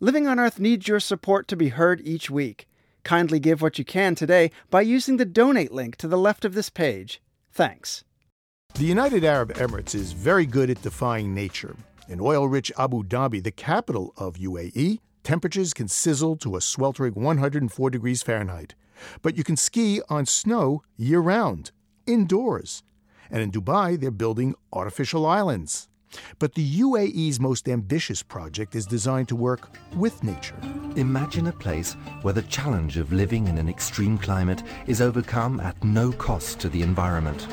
Living on Earth needs your support to be heard each week. Kindly give what you can today by using the donate link to the left of this page. Thanks. The United Arab Emirates is very good at defying nature. In oil-rich Abu Dhabi, the capital of UAE, temperatures can sizzle to a sweltering 104 degrees Fahrenheit. But you can ski on snow year-round, indoors. And in Dubai, they're building artificial islands. But the UAE's most ambitious project is designed to work with nature. Imagine a place where the challenge of living in an extreme climate is overcome at no cost to the environment.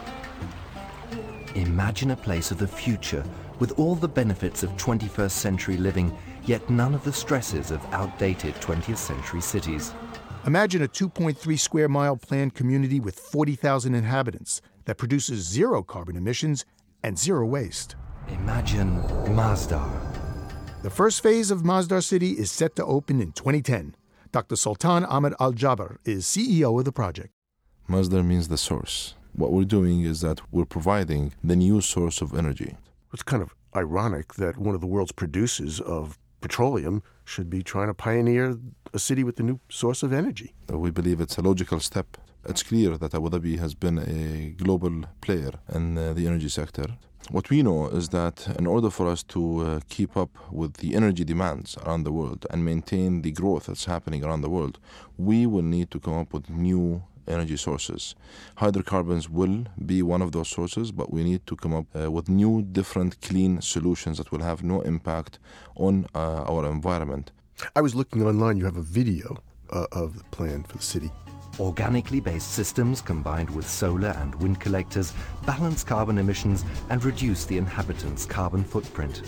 Imagine a place of the future with all the benefits of 21st century living, yet none of the stresses of outdated 20th century cities. Imagine a 2.3 square mile planned community with 40,000 inhabitants that produces zero carbon emissions and zero waste. Imagine Masdar. The first phase of Masdar City is set to open in 2010. Dr. Sultan Ahmed Al-Jaber is CEO of the project. Masdar means the source. What we're doing is that we're providing the new source of energy. It's kind of ironic that one of the world's producers of petroleum should be trying to pioneer a city with a new source of energy. We believe it's a logical step. It's clear that Abu Dhabi has been a global player in the energy sector. What we know is that in order for us to keep up with the energy demands around the world and maintain the growth that's happening around the world, we will need to come up with new energy sources. Hydrocarbons will be one of those sources, but we need to come up with new, different, clean solutions that will have no impact on our environment. I was looking online. You have a video of the plan for the city. Organically based systems combined with solar and wind collectors balance carbon emissions and reduce the inhabitants' carbon footprint.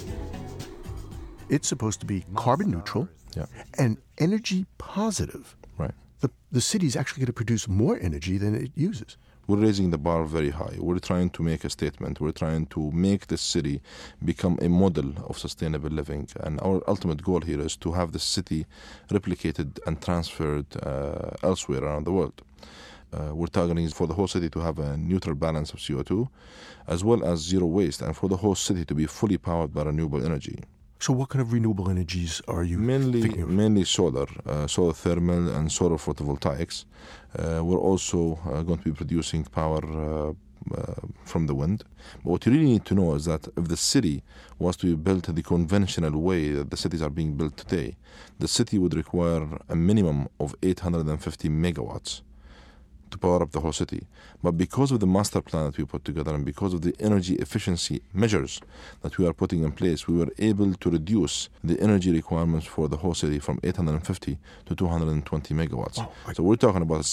It's supposed to be carbon neutral and energy positive. Right. The city's actually going to produce more energy than it uses. We're raising the bar very high. We're trying to make a statement. We're trying to make this city become a model of sustainable living. And our ultimate goal here is to have the city replicated and transferred elsewhere around the world. We're targeting for the whole city to have a neutral balance of CO2, as well as zero waste, and for the whole city to be fully powered by renewable energy. So what kind of renewable energies are you thinking of? Mainly solar thermal and solar photovoltaics. We're also going to be producing power from the wind. But what you really need to know is that if the city was to be built the conventional way that the cities are being built today, the city would require a minimum of 850 megawatts to power up the whole city. But because of the master plan that we put together and because of the energy efficiency measures that we are putting in place, we were able to reduce the energy requirements for the whole city from 850 to 220 megawatts. Wow. So we're talking about a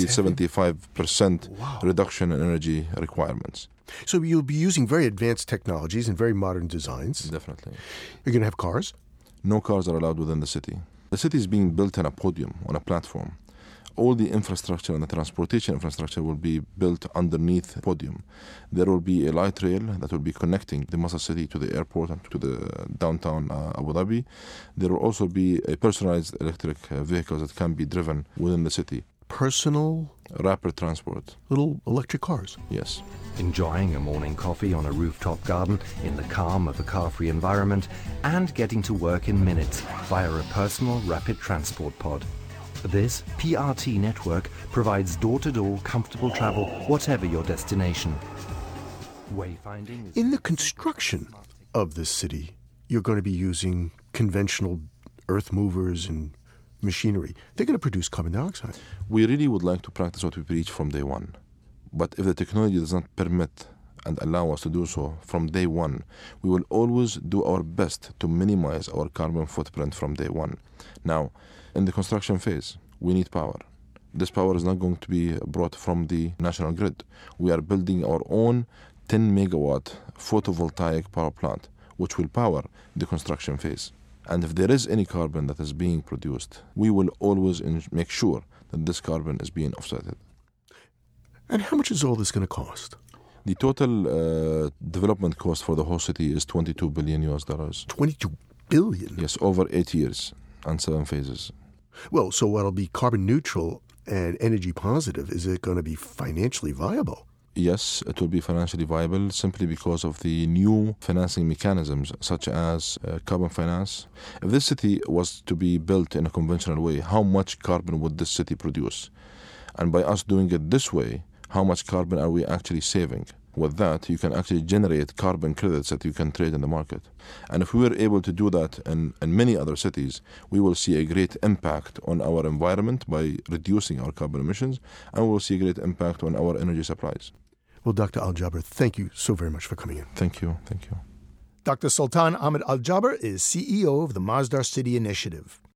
75% reduction in energy requirements. So you'll be using very advanced technologies and very modern designs. Definitely. You're going to have cars? No cars are allowed within the city. The city is being built on a podium, on a platform. All the infrastructure and the transportation infrastructure will be built underneath the podium. There will be a light rail that will be connecting the Masdar city to the airport and to the downtown Abu Dhabi. There will also be a personalized electric vehicles that can be driven within the city. Personal? Rapid transport. Little electric cars? Yes. Enjoying a morning coffee on a rooftop garden in the calm of a car-free environment and getting to work in minutes via a personal rapid transport pod. This PRT network provides door-to-door comfortable travel, whatever your destination. Wayfinding is... In the construction of this city, you're going to be using conventional earth movers and machinery. They're going to produce carbon dioxide. We really would like to practice what we preach from day one. But if the technology does not permit and allow us to do so from day one, we will always do our best to minimize our carbon footprint from day one. Now, in the construction phase, we need power. This power is not going to be brought from the national grid. We are building our own 10 megawatt photovoltaic power plant, which will power the construction phase. And if there is any carbon that is being produced, we will always make sure that this carbon is being offsetted. And how much is all this going to cost? The total development cost for the whole city is $22 billion. 22 billion? Yes, over 8 years and 7 phases. Well, so what'll be carbon neutral and energy positive, is it going to be financially viable? Yes, it will be financially viable simply because of the new financing mechanisms such as carbon finance. If this city was to be built in a conventional way, how much carbon would this city produce? And by us doing it this way, how much carbon are we actually saving? With that, you can actually generate carbon credits that you can trade in the market. And if we were able to do that in many other cities, we will see a great impact on our environment by reducing our carbon emissions, and we will see a great impact on our energy supplies. Well, Dr. Al-Jaber, thank you so very much for coming in. Thank you. Thank you. Dr. Sultan Ahmed Al-Jaber is CEO of the Masdar City Initiative.